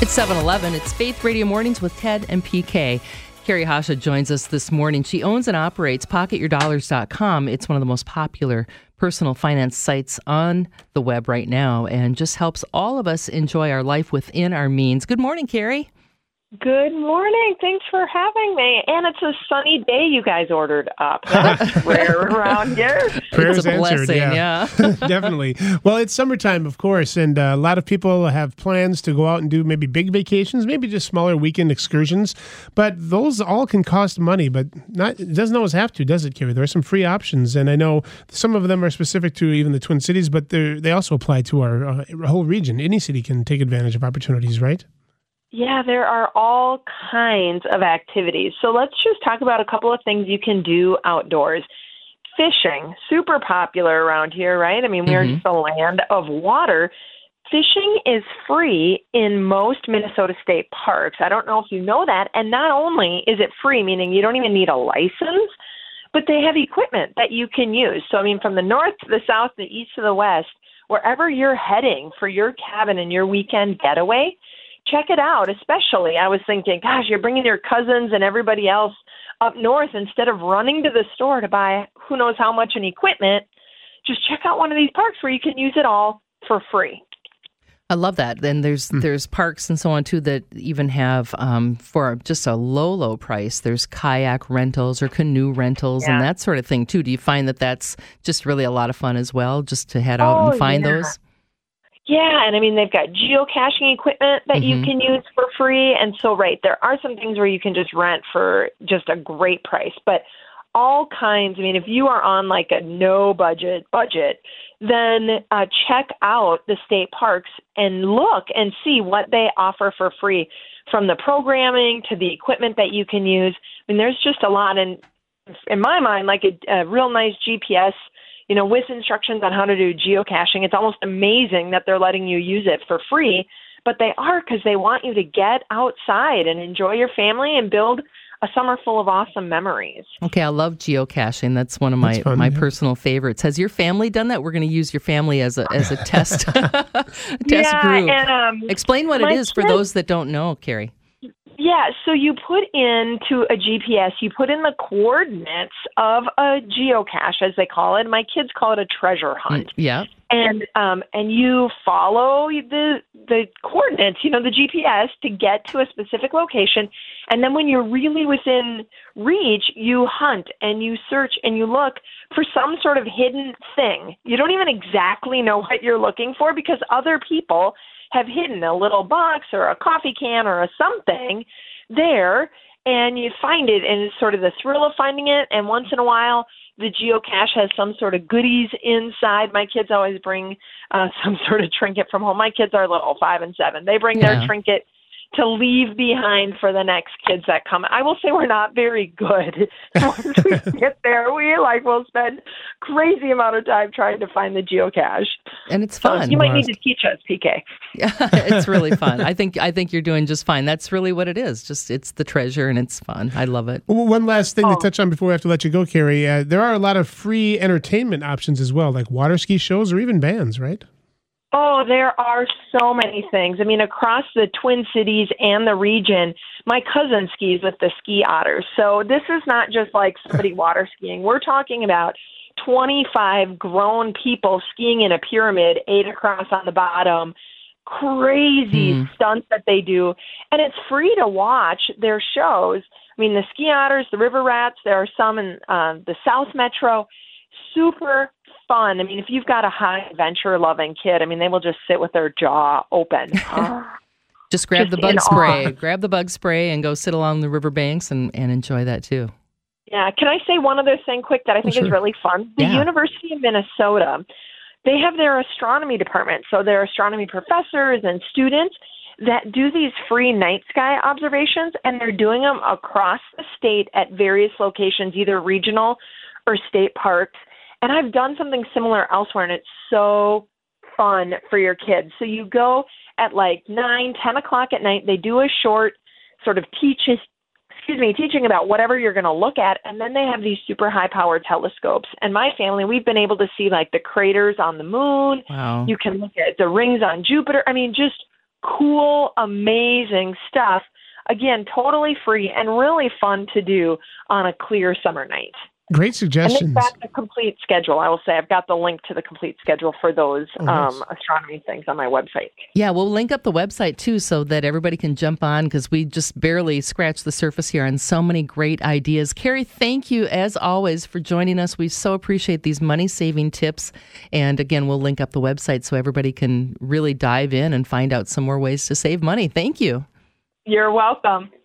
It's 7:11. It's Faith Radio Mornings with Ted and PK. Carrie Hasha joins us this morning. She owns and operates PocketYourDollars.com. It's one of the most popular personal finance sites on the web right now and just helps all of us enjoy our life within our means. Good morning, Carrie. Good morning. Thanks for having me. And it's a sunny day you guys ordered up. That's rare around here. Prayers It's a answered, blessing, yeah. Definitely. Well, it's summertime, of course, and a lot of people have plans to go out and do maybe big vacations, maybe just smaller weekend excursions. But those all can cost money, but it doesn't always have to, does it, Carrie? There are some free options, and I know some of them are specific to even the Twin Cities, but they also apply to our whole region. Any city can take advantage of opportunities, right? Yeah, there are all kinds of activities. So let's just talk about a couple of things you can do outdoors. Fishing, super popular around here, right? I mean, we are just a land of water. Fishing is free in most Minnesota state parks. I don't know if you know that. And not only is it free, meaning you don't even need a license, but they have equipment that you can use. So, I mean, from the north to the south, the east to the west, wherever you're heading for your cabin and your weekend getaway, check it out. Especially, I was thinking, gosh, you're bringing your cousins and everybody else up north instead of running to the store to buy who knows how much in equipment. Just check out one of these parks where you can use it all for free. I love that. Then there's parks and so on, too, that even have, for just a low price, there's kayak rentals or canoe rentals and that sort of thing, too. Do you find that that's just really a lot of fun as well, just to head out and find those? Yeah, and I mean, they've got geocaching equipment that you can use for free. And so, right, there are some things where you can just rent for just a great price. But all kinds, I mean, if you are on like a no budget, then check out the state parks and look and see what they offer for free, from the programming to the equipment that you can use. I mean, there's just a lot. And in my mind, like a real nice GPS, you know, with instructions on how to do geocaching. It's almost amazing that they're letting you use it for free, but they are, because they want you to get outside and enjoy your family and build a summer full of awesome memories. Okay, I love geocaching. That's one of my personal favorites. Has your family done that? We're going to use your family as a test test group. And, explain what it is for those that don't know, Carrie. Yeah, so you put into a GPS, you put in the coordinates of a geocache, as they call it. My kids call it a treasure hunt. Yeah. And you follow the coordinates, you know, the GPS, to get to a specific location. And then when you're really within reach, you hunt and you search and you look for some sort of hidden thing. You don't even exactly know what you're looking for, because other people have hidden a little box or a coffee can or a something there, and you find it, and it's sort of the thrill of finding it. And once in a while, the geocache has some sort of goodies inside. My kids always bring some sort of trinket from home. My kids are little, 5 and 7. They bring their trinket to leave behind for the next kids that come. I will say we're not very good. Once we get there, we'll spend crazy amount of time trying to find the geocache. And it's fun. So you might need to teach us, PK. Yeah, it's really fun. I think you're doing just fine. That's really what it is. Just, it's the treasure and it's fun. I love it. Well, one last thing to touch on before we have to let you go, Carrie. There are a lot of free entertainment options as well, like water ski shows or even bands, right? Oh, there are so many things. I mean, across the Twin Cities and the region, my cousin skis with the Ski Otters. So this is not just like somebody water skiing. We're talking about 25 grown people skiing in a pyramid, 8 across on the bottom. Crazy stunts that they do. And it's free to watch their shows. I mean, the Ski Otters, the River Rats, there are some in the South Metro. Super fun. I mean, if you've got a high adventure loving kid, I mean, they will just sit with their jaw open. Just grab the bug spray. Grab the bug spray and go sit along the riverbanks and enjoy that too. Yeah. Can I say one other thing quick that I think is really fun? The University of Minnesota, they have their astronomy department. So their astronomy professors and students that do these free night sky observations, and they're doing them across the state at various locations, either regional or state parks. And I've done something similar elsewhere, and it's so fun for your kids. So you go at like 9, 10 o'clock at night. They do a short sort of teaching about whatever you're going to look at. And then they have these super high-powered telescopes. And my family, we've been able to see like the craters on the moon. Wow. You can look at the rings on Jupiter. I mean, just cool, amazing stuff. Again, totally free and really fun to do on a clear summer night. Great suggestions. And they've got the complete schedule. I will say I've got the link to the complete schedule for those astronomy things on my website. Yeah, we'll link up the website too so that everybody can jump on, because we just barely scratched the surface here on so many great ideas. Carrie, thank you as always for joining us. We so appreciate these money-saving tips. And again, we'll link up the website so everybody can really dive in and find out some more ways to save money. Thank you. You're welcome.